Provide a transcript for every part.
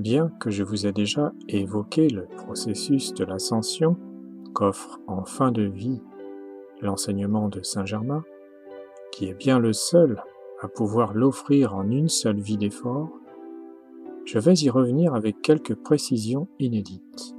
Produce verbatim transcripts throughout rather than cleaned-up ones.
Bien que je vous ai déjà évoqué le processus de l'ascension qu'offre en fin de vie l'enseignement de Saint Germain, qui est bien le seul à pouvoir l'offrir en une seule vie d'effort, je vais y revenir avec quelques précisions inédites.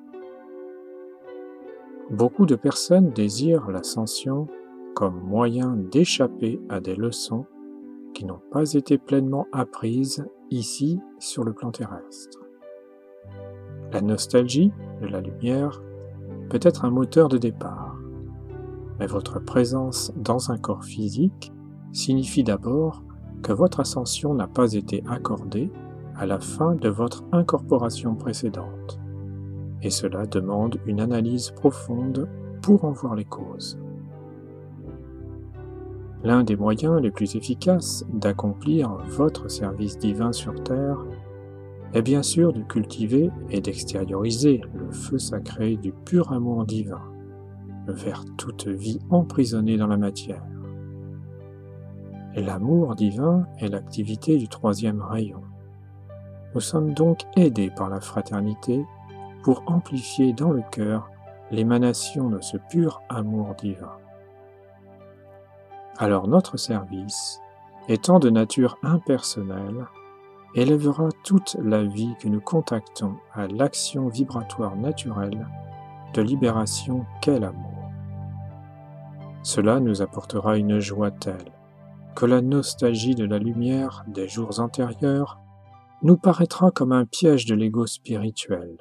Beaucoup de personnes désirent l'ascension comme moyen d'échapper à des leçons qui n'ont pas été pleinement apprises ici sur le plan terrestre. La nostalgie de la lumière peut être un moteur de départ, mais votre présence dans un corps physique signifie d'abord que votre ascension n'a pas été accordée à la fin de votre incorporation précédente, et cela demande une analyse profonde pour en voir les causes. L'un des moyens les plus efficaces d'accomplir votre service divin sur Terre est bien sûr de cultiver et d'extérioriser le feu sacré du pur amour divin, vers toute vie emprisonnée dans la matière. L'amour divin est l'activité du troisième rayon. Nous sommes donc aidés par la fraternité pour amplifier dans le cœur l'émanation de ce pur amour divin. Alors notre service, étant de nature impersonnelle, élèvera toute la vie que nous contactons à l'action vibratoire naturelle de libération qu'est l'amour. Cela nous apportera une joie telle que la nostalgie de la lumière des jours antérieurs nous paraîtra comme un piège de l'ego spirituel.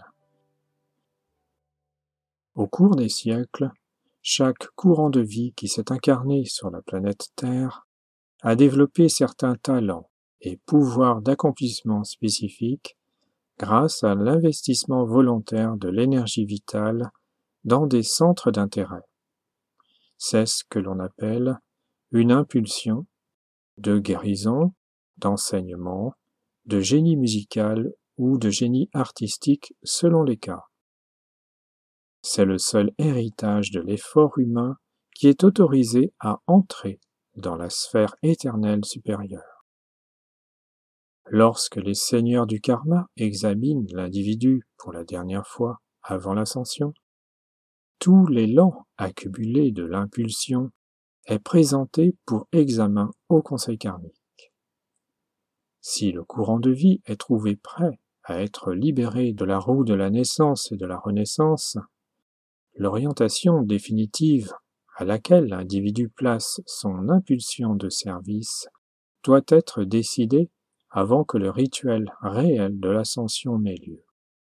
Au cours des siècles, chaque courant de vie qui s'est incarné sur la planète Terre a développé certains talents et pouvoirs d'accomplissement spécifiques grâce à l'investissement volontaire de l'énergie vitale dans des centres d'intérêt. C'est ce que l'on appelle une impulsion de guérison, d'enseignement, de génie musical ou de génie artistique selon les cas. C'est le seul héritage de l'effort humain qui est autorisé à entrer dans la sphère éternelle supérieure. Lorsque les seigneurs du karma examinent l'individu pour la dernière fois avant l'ascension, tout l'élan accumulé de l'impulsion est présenté pour examen au conseil karmique. Si le courant de vie est trouvé prêt à être libéré de la roue de la naissance et de la renaissance, l'orientation définitive à laquelle l'individu place son impulsion de service doit être décidée avant que le rituel réel de l'ascension n'ait lieu.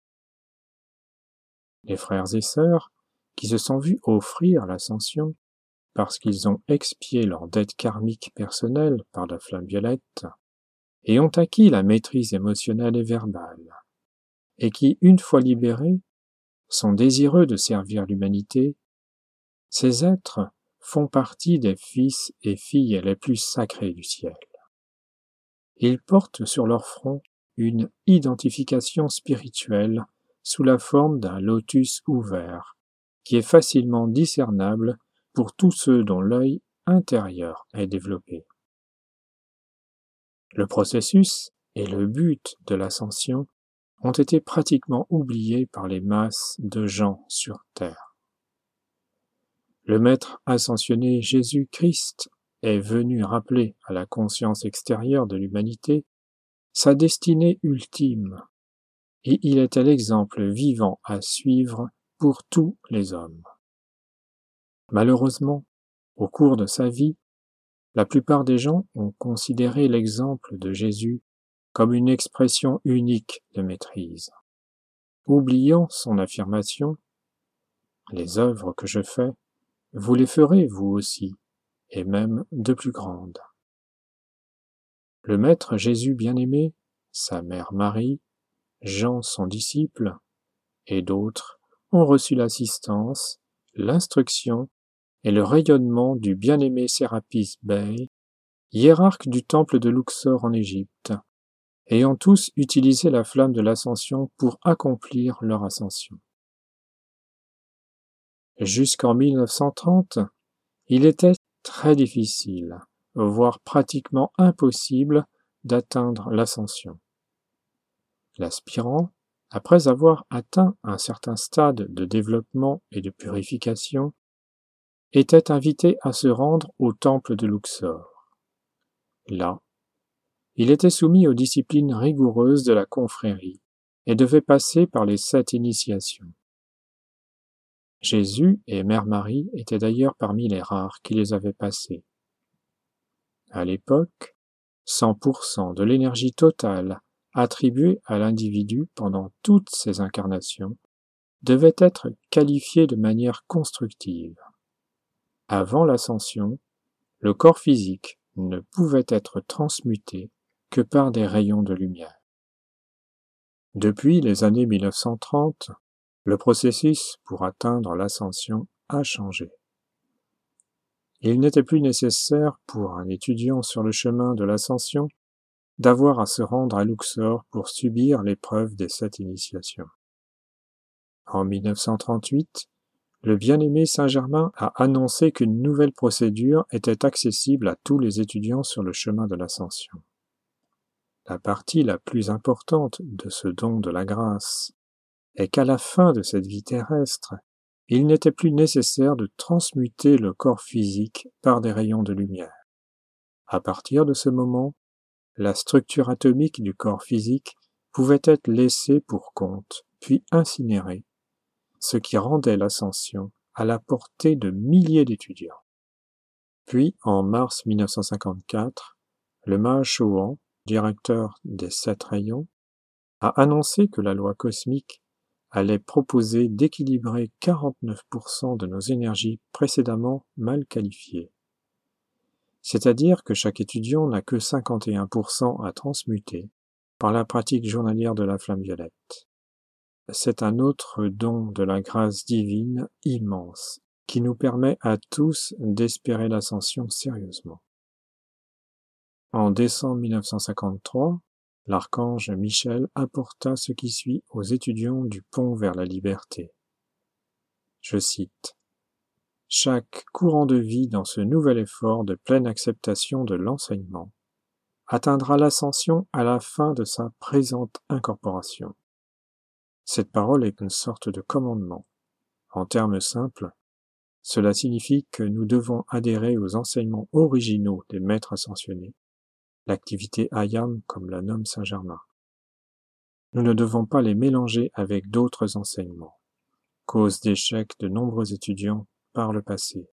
Les frères et sœurs qui se sont vus offrir l'ascension parce qu'ils ont expié leur dette karmique personnelle par la flamme violette et ont acquis la maîtrise émotionnelle et verbale, et qui, une fois libérés, sont désireux de servir l'humanité, ces êtres font partie des fils et filles les plus sacrés du ciel. Ils portent sur leur front une identification spirituelle sous la forme d'un lotus ouvert, qui est facilement discernable pour tous ceux dont l'œil intérieur est développé. Le processus et le but de l'ascension ont été pratiquement oubliés par les masses de gens sur Terre. Le Maître ascensionné Jésus-Christ est venu rappeler à la conscience extérieure de l'humanité sa destinée ultime, et il était l'exemple vivant à suivre pour tous les hommes. Malheureusement, au cours de sa vie, la plupart des gens ont considéré l'exemple de Jésus comme une expression unique de maîtrise, oubliant son affirmation « Les œuvres que je fais, vous les ferez vous aussi, et même de plus grandes. » Le Maître Jésus bien-aimé, sa mère Marie, Jean son disciple, et d'autres ont reçu l'assistance, l'instruction et le rayonnement du bien-aimé Sérapis Bey, hiérarque du temple de Luxor en Égypte, et ont tous utilisé la flamme de l'ascension pour accomplir leur ascension. Jusqu'en mille neuf cent trente, il était très difficile, voire pratiquement impossible, d'atteindre l'ascension. L'aspirant, après avoir atteint un certain stade de développement et de purification, était invité à se rendre au temple de Luxor. Là, il était soumis aux disciplines rigoureuses de la confrérie et devait passer par les sept initiations. Jésus et Mère Marie étaient d'ailleurs parmi les rares qui les avaient passées. À l'époque, cent pour cent de l'énergie totale attribuée à l'individu pendant toutes ses incarnations devait être qualifiée de manière constructive. Avant l'ascension, le corps physique ne pouvait être transmuté que par des rayons de lumière. Depuis les années mille neuf cent trente, le processus pour atteindre l'ascension a changé. Il n'était plus nécessaire pour un étudiant sur le chemin de l'ascension d'avoir à se rendre à Luxor pour subir l'épreuve des sept initiations. En mille neuf cent trente-huit, le bien-aimé Saint-Germain a annoncé qu'une nouvelle procédure était accessible à tous les étudiants sur le chemin de l'ascension. La partie la plus importante de ce don de la grâce est qu'à la fin de cette vie terrestre, il n'était plus nécessaire de transmuter le corps physique par des rayons de lumière. À partir de ce moment, la structure atomique du corps physique pouvait être laissée pour compte, puis incinérée, ce qui rendait l'ascension à la portée de milliers d'étudiants. Puis, en mars mille neuf cent cinquante-quatre, le mage Chouan, directeur des sept rayons, a annoncé que la loi cosmique allait proposer d'équilibrer quarante-neuf pour cent de nos énergies précédemment mal qualifiées. C'est-à-dire que chaque étudiant n'a que cinquante et un pour cent à transmuter par la pratique journalière de la flamme violette. C'est un autre don de la grâce divine immense qui nous permet à tous d'espérer l'ascension sérieusement. En décembre mille neuf cent cinquante-trois, l'archange Michel apporta ce qui suit aux étudiants du pont vers la liberté. Je cite : « Chaque courant de vie dans ce nouvel effort de pleine acceptation de l'enseignement atteindra l'ascension à la fin de sa présente incorporation. Cette parole est une sorte de commandement. En termes simples, cela signifie que nous devons adhérer aux enseignements originaux des maîtres ascensionnés, l'activité Ayam comme la nomme Saint-Germain. Nous ne devons pas les mélanger avec d'autres enseignements, cause d'échec de nombreux étudiants par le passé.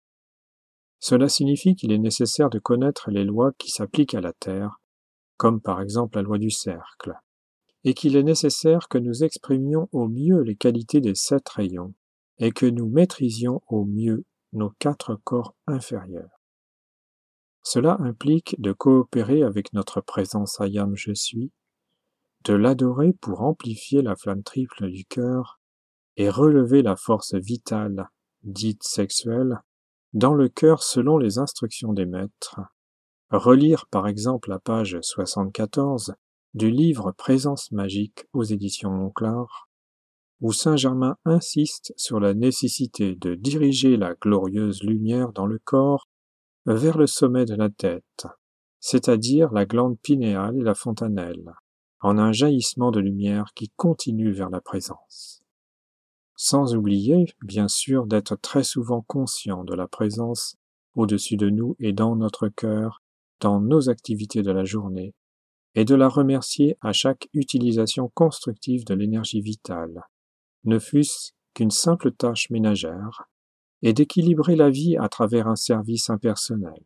Cela signifie qu'il est nécessaire de connaître les lois qui s'appliquent à la Terre, comme par exemple la loi du cercle, et qu'il est nécessaire que nous exprimions au mieux les qualités des sept rayons et que nous maîtrisions au mieux nos quatre corps inférieurs. Cela implique de coopérer avec notre présence Ayam Je suis, de l'adorer pour amplifier la flamme triple du cœur et relever la force vitale, dite sexuelle, dans le cœur selon les instructions des maîtres, relire par exemple la page soixante-quatorze du livre Présence magique aux éditions Monclar, où Saint-Germain insiste sur la nécessité de diriger la glorieuse lumière dans le corps vers le sommet de la tête, c'est-à-dire la glande pinéale et la fontanelle, en un jaillissement de lumière qui continue vers la présence. Sans oublier, bien sûr, d'être très souvent conscient de la présence au-dessus de nous et dans notre cœur, dans nos activités de la journée, et de la remercier à chaque utilisation constructive de l'énergie vitale, ne fût-ce qu'une simple tâche ménagère, et d'équilibrer la vie à travers un service impersonnel.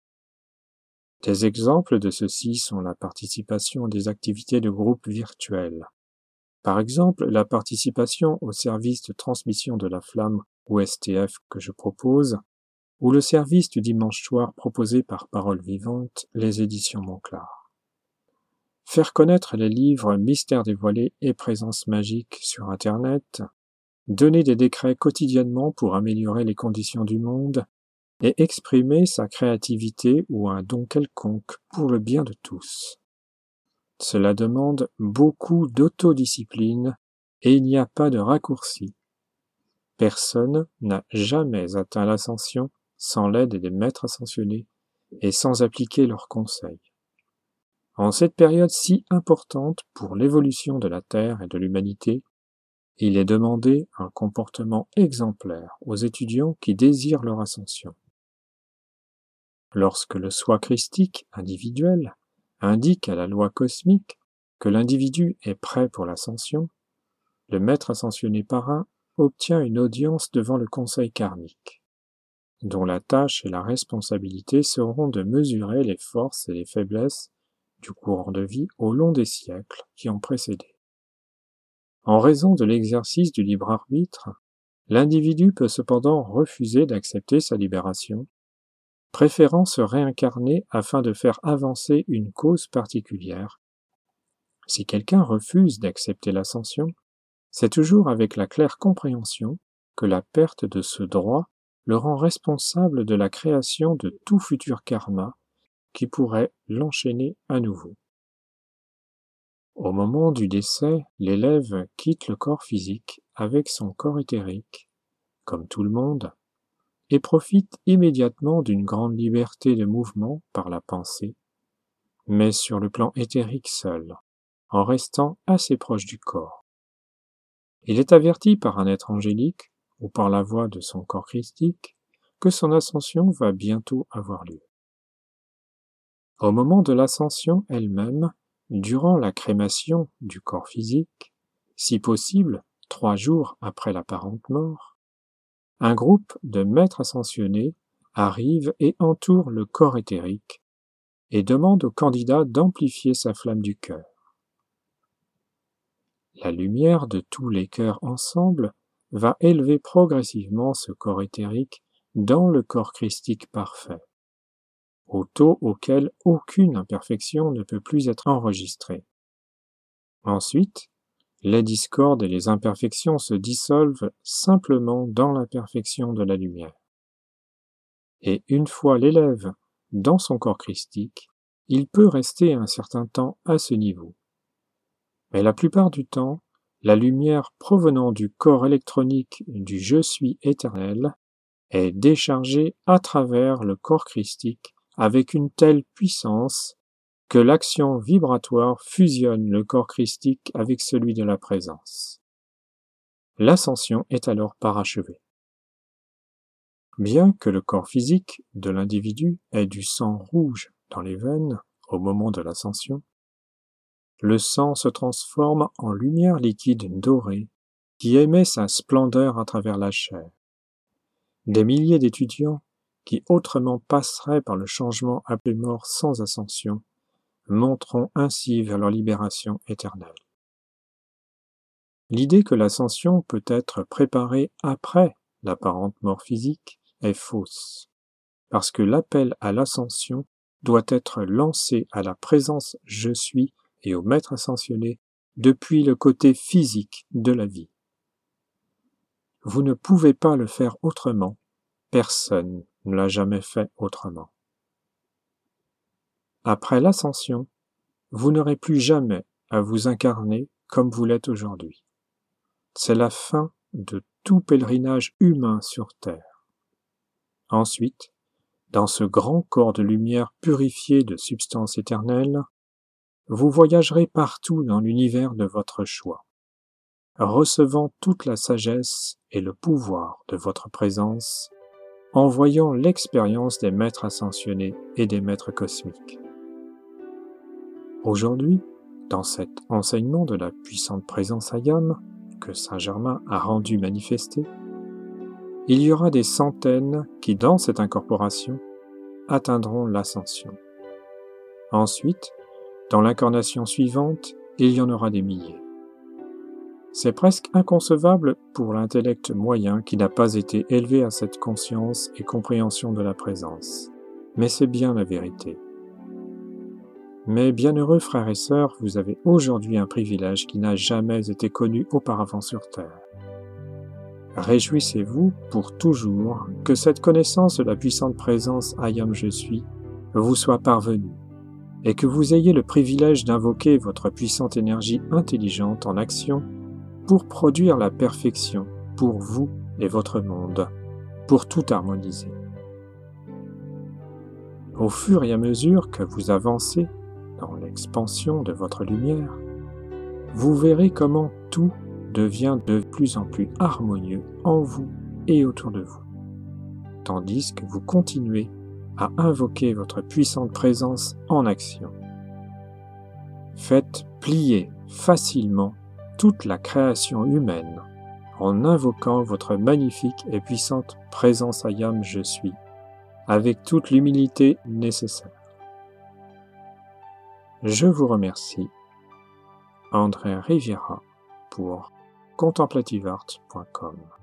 Des exemples de ceci sont la participation à des activités de groupe virtuelles. Par exemple, la participation au service de transmission de la flamme ou S T F que je propose, ou le service du dimanche soir proposé par Parole Vivante, les éditions Monclar. Faire connaître les livres Mystères dévoilés et Présence magique sur Internet, donner des décrets quotidiennement pour améliorer les conditions du monde, et exprimer sa créativité ou un don quelconque pour le bien de tous. Cela demande beaucoup d'autodiscipline et il n'y a pas de raccourci. Personne n'a jamais atteint l'ascension sans l'aide des maîtres ascensionnés et sans appliquer leurs conseils. En cette période si importante pour l'évolution de la Terre et de l'humanité, il est demandé un comportement exemplaire aux étudiants qui désirent leur ascension. Lorsque le soi christique individuel indique à la loi cosmique que l'individu est prêt pour l'ascension, le maître ascensionné parrain obtient une audience devant le conseil karmique, dont la tâche et la responsabilité seront de mesurer les forces et les faiblesses du courant de vie au long des siècles qui ont précédé. En raison de l'exercice du libre arbitre, l'individu peut cependant refuser d'accepter sa libération, préférant se réincarner afin de faire avancer une cause particulière. Si quelqu'un refuse d'accepter l'ascension, c'est toujours avec la claire compréhension que la perte de ce droit le rend responsable de la création de tout futur karma qui pourrait l'enchaîner à nouveau. Au moment du décès, l'élève quitte le corps physique avec son corps éthérique, comme tout le monde, et profite immédiatement d'une grande liberté de mouvement par la pensée, mais sur le plan éthérique seul, en restant assez proche du corps. Il est averti par un être angélique, ou par la voix de son corps christique, que son ascension va bientôt avoir lieu. Au moment de l'ascension elle-même, durant la crémation du corps physique, si possible trois jours après l'apparente mort, un groupe de maîtres ascensionnés arrive et entoure le corps éthérique et demande au candidat d'amplifier sa flamme du cœur. La lumière de tous les cœurs ensemble va élever progressivement ce corps éthérique dans le corps christique parfait, au taux auquel aucune imperfection ne peut plus être enregistrée. Ensuite, les discordes et les imperfections se dissolvent simplement dans la perfection de la lumière. Et une fois l'élève dans son corps christique, il peut rester un certain temps à ce niveau. Mais la plupart du temps, la lumière provenant du corps électronique du Je suis éternel est déchargée à travers le corps christique avec une telle puissance que l'action vibratoire fusionne le corps christique avec celui de la présence. L'ascension est alors parachevée. Bien que le corps physique de l'individu ait du sang rouge dans les veines au moment de l'ascension, le sang se transforme en lumière liquide dorée qui émet sa splendeur à travers la chair. Des milliers d'étudiants qui autrement passeraient par le changement appelé mort sans ascension monteront ainsi vers leur libération éternelle. L'idée que l'ascension peut être préparée après l'apparente mort physique est fausse, parce que l'appel à l'ascension doit être lancé à la présence Je suis et au maître ascensionné depuis le côté physique de la vie. Vous ne pouvez pas le faire autrement, personne ne l'a jamais fait autrement. Après l'ascension, vous n'aurez plus jamais à vous incarner comme vous l'êtes aujourd'hui. C'est la fin de tout pèlerinage humain sur Terre. Ensuite, dans ce grand corps de lumière purifié de substance éternelle, vous voyagerez partout dans l'univers de votre choix, recevant toute la sagesse et le pouvoir de votre présence, en voyant l'expérience des maîtres ascensionnés et des maîtres cosmiques. Aujourd'hui, dans cet enseignement de la puissante présence Ayam que Saint-Germain a rendu manifesté, il y aura des centaines qui, dans cette incorporation, atteindront l'ascension. Ensuite, dans l'incarnation suivante, il y en aura des milliers. C'est presque inconcevable pour l'intellect moyen qui n'a pas été élevé à cette conscience et compréhension de la présence. Mais c'est bien la vérité. Mais bienheureux frères et sœurs, vous avez aujourd'hui un privilège qui n'a jamais été connu auparavant sur Terre. Réjouissez-vous pour toujours que cette connaissance de la puissante présence Ayam Je suis vous soit parvenue et que vous ayez le privilège d'invoquer votre puissante énergie intelligente en action pour produire la perfection pour vous et votre monde, pour tout harmoniser. Au fur et à mesure que vous avancez dans les l'expansion de votre lumière, vous verrez comment tout devient de plus en plus harmonieux en vous et autour de vous, tandis que vous continuez à invoquer votre puissante présence en action. Faites plier facilement toute la création humaine en invoquant votre magnifique et puissante présence Ayam Je suis, avec toute l'humilité nécessaire. Je vous remercie, André Riviera, pour contemplative art point com.